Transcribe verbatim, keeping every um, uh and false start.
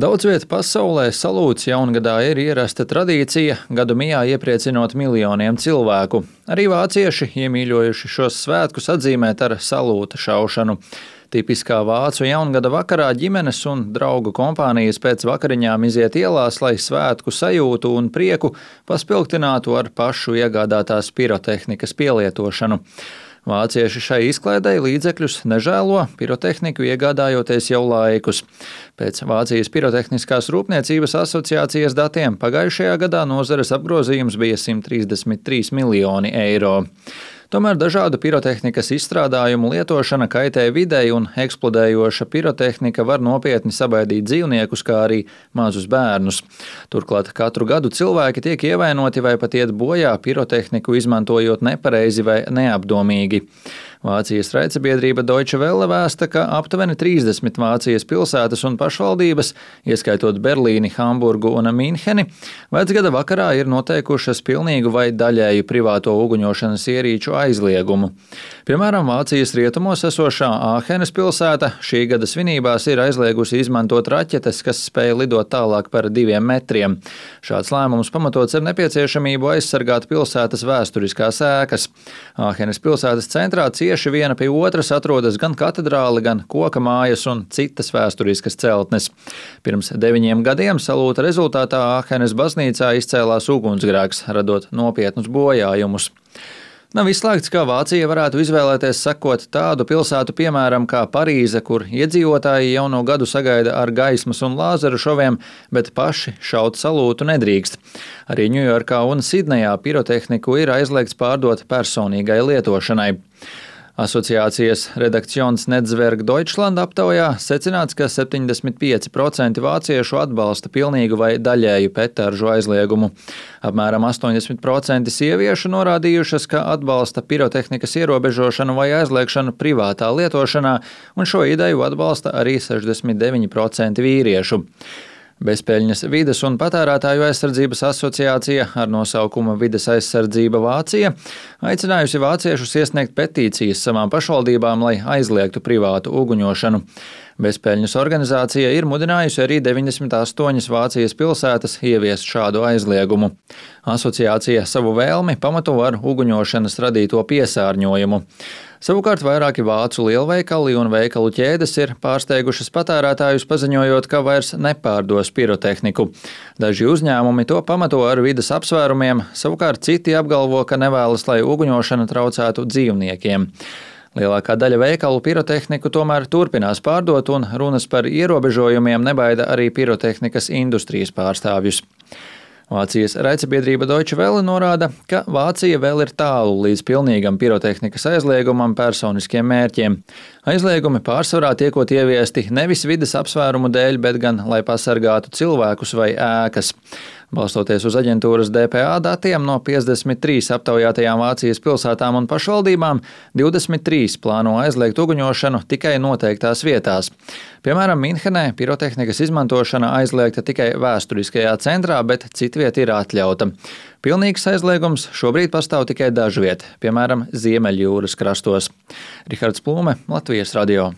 Daudz vietā pasaulē salūts jaungadā ir ierasta tradīcija, gadu mijā iepriecinot miljoniem cilvēku. Arī vācieši iemīļojuši šos svētkus atzīmēt ar salūta šaušanu. Tipiskā vācu jaungada vakarā ģimenes un draugu kompānijas pēc vakariņām iziet ielās, lai svētku sajūtu un prieku paspilgtinātu ar pašu iegādātās pirotehnikas pielietošanu. Vācieši šai izklaidei līdzekļus nežēlo, pirotehniku iegādājoties jau laikus. Pēc Vācijas pirotehniskās rūpniecības asociācijas datiem pagājušajā gadā nozares apgrozījums bija simt trīsdesmit trīs miljoni eiro. Tomēr dažādu pirotehnikas izstrādājumu lietošana kaitē videi un eksplodējoša pirotehnika var nopietni sabaidīt dzīvniekus, kā arī mazus bērnus. Turklāt katru gadu cilvēki tiek ievainoti vai pat iet bojā pirotehniku izmantojot nepareizi vai neapdomīgi. Vācijas raidsabiedrība Deutsche Welle vēsta, ka aptuveni trīsdesmit Vācijas pilsētas un pašvaldības, ieskaitot Berlīni, Hamburgu un Minheni, vecgada vakarā ir noteikušas pilnīgu vai daļēju privāto uguņošanas ierīču aizliegumu. Piemēram, Vācijas rietumos esošā Āhenes pilsēta šī gada svinībās ir aizliegusi izmantot raķetes, kas spēj lidot tālāk par diviem metriem. Šāds lēmums pamatots ar nepieciešamību aizsargāt pilsētas vēsturiskās ēkas. Āhenes pilsētas centrā cieši viena pie otras atrodas gan katedrāle, gan koka mājas un citas vēsturiskas celtnes. Pirms deviņiem gadiem salūta rezultātā Āhenes baznīcā izcēlās ugunsgrēks, radot nopietnus bojājumus. Nav izslēgts, ka Vācija varētu izvēlēties sekot tādu pilsētu piemēram kā Parīze, kur iedzīvotāji jau no gadu sagaida ar gaismas un lāzeru šoviem, bet paši šaut salūtu nedrīkst. Arī Ņujorkā un Sidnejā pirotehniku ir aizliegts pārdot personīgai lietošanai. Asociācijas redakcions Netzwerk Deutschland aptaujā secināts, ka septiņdesmit pieci procenti vāciešu atbalsta pilnīgu vai daļēju petaržu aizliegumu. Apmēram astoņdesmit procenti sieviešu norādījušas, ka atbalsta pirotehnikas ierobežošanu vai aizliegšanu privātā lietošanā, un šo ideju atbalsta arī sešdesmit deviņi procenti vīriešu. Bezpeļņas vides un patērētāju aizsardzības asociācija ar nosaukumu Vides aizsardzība Vācija aicinājusi vāciešus iesniegt petīcijas savām pašvaldībām, lai aizliegtu privātu uguņošanu. Bezpeļņas organizācija ir mudinājusi arī deviņdesmit astoņas Vācijas pilsētas ieviest šādu aizliegumu. Asociācija savu vēlmi pamato ar uguņošanas radīto piesārņojumu. Savukārt vairāki vācu lielveikali un veikalu ķēdes ir pārsteigušas patērētājus, paziņojot, ka vairs nepārdos pirotehniku. Daži uzņēmumi to pamato ar vides apsvērumiem, savukārt citi apgalvo, ka nevēlas, lai uguņošana traucētu dzīvniekiem. Lielākā daļa veikalu pirotehniku tomēr turpinās pārdot, un runas par ierobežojumiem nebaida arī pirotehnikas industrijas pārstāvjus. Vācijas raidsabiedrība Deutsche Welle norāda, ka Vācija vēl ir tālu līdz pilnīgam pirotehnikas aizliegumam personiskiem mērķiem. Aizliegumi pārsvarā tiekot ieviesti nevis vides apsvērumu dēļ, bet gan, lai pasargātu cilvēkus vai ēkas. Balstoties uz aģentūras D P A datiem, no piecdesmit trīs aptaujātajām Vācijas pilsētām un pašvaldībām divdesmit trīs plāno aizliegt uguņošanu tikai noteiktās vietās. Piemēram, Minhenē pirotehnikas izmantošana aizliegta tikai vēsturiskajā centrā, bet citviet ir atļauta. Pilnīgs aizliegums šobrīd pastāv tikai dažviet, piemēram, Ziemeļjūras krastos. Rihards Plūme, Latvijas radio.